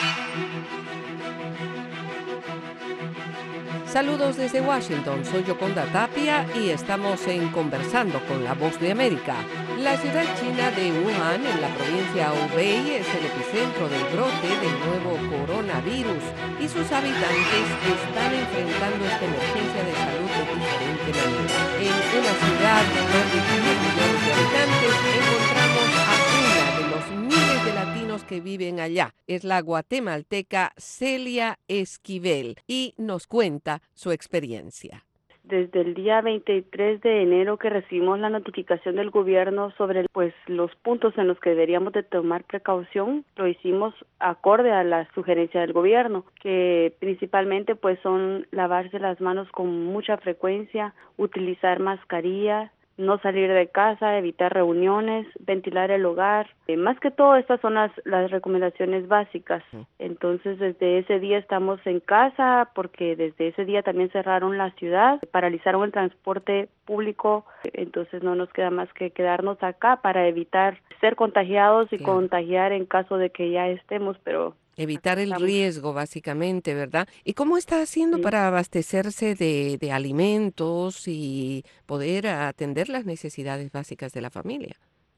Saludos desde Washington, soy Yoconda Tapia y estamos en Conversando con la Voz de América. La ciudad china de Wuhan, en la provincia Hubei, es el epicentro del brote del nuevo coronavirus y sus habitantes están enfrentando esta emergencia de salud de diferente manera. En una ciudad de más de 10 millones de habitantes encontramos a una de los miles de latinos que viven allá. Es la guatemalteca Celia Esquivel y nos cuenta su experiencia. Desde el día 23 de enero que recibimos la notificación del gobierno sobre los puntos en los que deberíamos de tomar precaución, lo hicimos acorde a la sugerencia del gobierno, que principalmente son lavarse las manos con mucha frecuencia, utilizar mascarilla, no salir de casa, evitar reuniones, ventilar el hogar. Más que todo, estas son las recomendaciones básicas. Entonces, desde ese día estamos en casa, porque desde ese día también cerraron la ciudad, paralizaron el transporte público, entonces no nos queda más que quedarnos acá para evitar ser contagiados y contagiar en caso de que ya estemos, pero evitar el riesgo, básicamente, ¿verdad? ¿Y cómo está haciendo para abastecerse de alimentos y poder atender las necesidades básicas de la familia?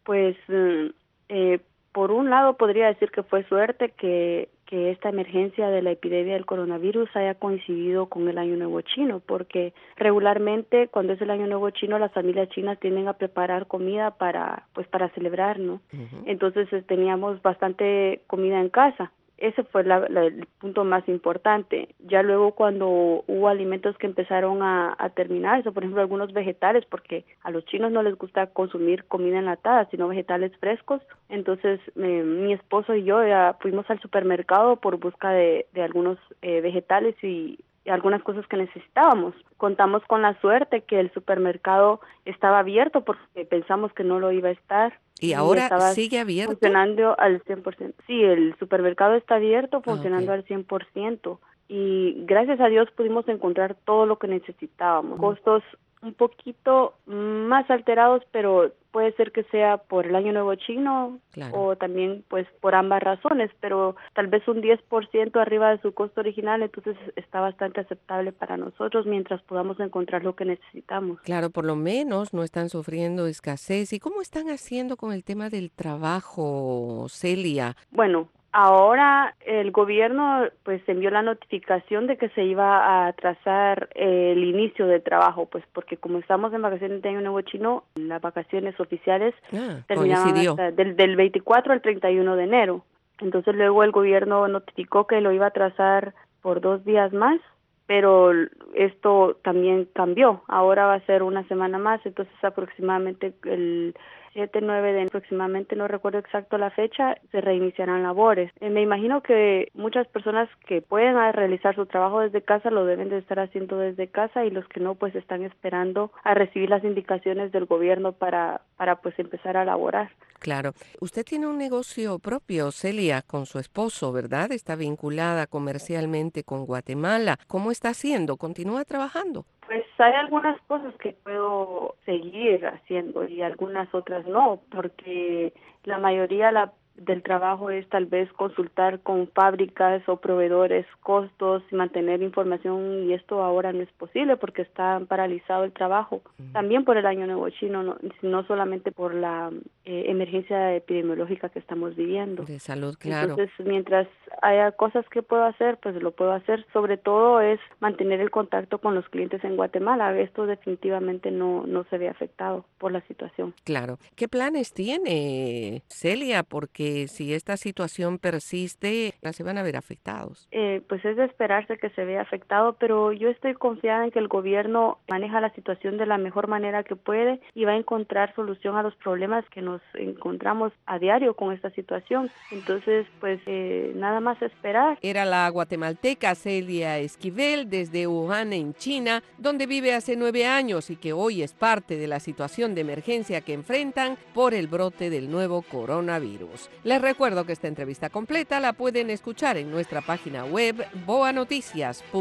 Por un lado podría decir que fue suerte que esta emergencia de la epidemia del coronavirus haya coincidido con el Año Nuevo Chino, porque regularmente cuando es el Año Nuevo Chino las familias chinas tienden a preparar comida para celebrar, ¿no? Entonces teníamos bastante comida en casa. Ese fue el punto más importante. Ya luego cuando hubo alimentos que empezaron a terminarse, por ejemplo algunos vegetales, porque a los chinos no les gusta consumir comida enlatada, sino vegetales frescos, entonces mi esposo y yo ya fuimos al supermercado por busca de algunos vegetales y algunas cosas que necesitábamos. Contamos con la suerte que el supermercado estaba abierto porque pensamos que no lo iba a estar. ¿Y ahora sigue abierto? Funcionando al 100%. Sí, el supermercado está abierto, funcionando al 100%. Y gracias a Dios pudimos encontrar todo lo que necesitábamos. Costos un poquito más alterados, pero puede ser que sea por el Año Nuevo Chino o también por ambas razones, pero tal vez un 10% arriba de su costo original, entonces está bastante aceptable para nosotros mientras podamos encontrar lo que necesitamos. Claro, por lo menos no están sufriendo escasez. ¿Y cómo están haciendo con el tema del trabajo, Celia? Bueno, ahora el gobierno envió la notificación de que se iba a atrasar el inicio del trabajo, porque como estamos en vacaciones de Año Nuevo Chino, las vacaciones oficiales terminaban hasta del 24 al 31 de enero. Entonces luego el gobierno notificó que lo iba a atrasar por 2 días más, pero esto también cambió. Ahora va a ser una semana más, entonces aproximadamente el 7, 9 de aproximadamente, no recuerdo exacto la fecha, se reiniciarán labores. Me imagino que muchas personas que pueden realizar su trabajo desde casa lo deben de estar haciendo desde casa y los que no están esperando a recibir las indicaciones del gobierno para empezar a laborar. Claro. Usted tiene un negocio propio, Celia, con su esposo, ¿verdad? Está vinculada comercialmente con Guatemala. ¿Cómo está haciendo? ¿Continúa trabajando? Hay algunas cosas que puedo seguir haciendo y algunas otras no, porque la mayoría del trabajo es tal vez consultar con fábricas o proveedores costos y mantener información, y esto ahora no es posible porque está paralizado el trabajo, también por el Año Nuevo Chino, no solamente por la emergencia epidemiológica que estamos viviendo. De salud, claro. Entonces, mientras haya cosas que puedo hacer, lo puedo hacer. Sobre todo es mantener el contacto con los clientes en Guatemala. Esto definitivamente no se ve afectado por la situación. Claro. ¿Qué planes tiene, Celia? Porque si esta situación persiste, se van a ver afectados. Es de esperarse que se vea afectado, pero yo estoy confiada en que el gobierno maneja la situación de la mejor manera que puede y va a encontrar solución a los problemas que nos encontramos a diario con esta situación. Entonces, nada más esperar. Era la guatemalteca Celia Esquivel desde Wuhan, en China, donde vive hace 9 años y que hoy es parte de la situación de emergencia que enfrentan por el brote del nuevo coronavirus. Les recuerdo que esta entrevista completa la pueden escuchar en nuestra página web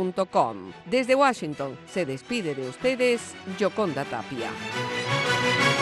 boanoticias.com. Desde Washington se despide de ustedes Yoconda Tapia.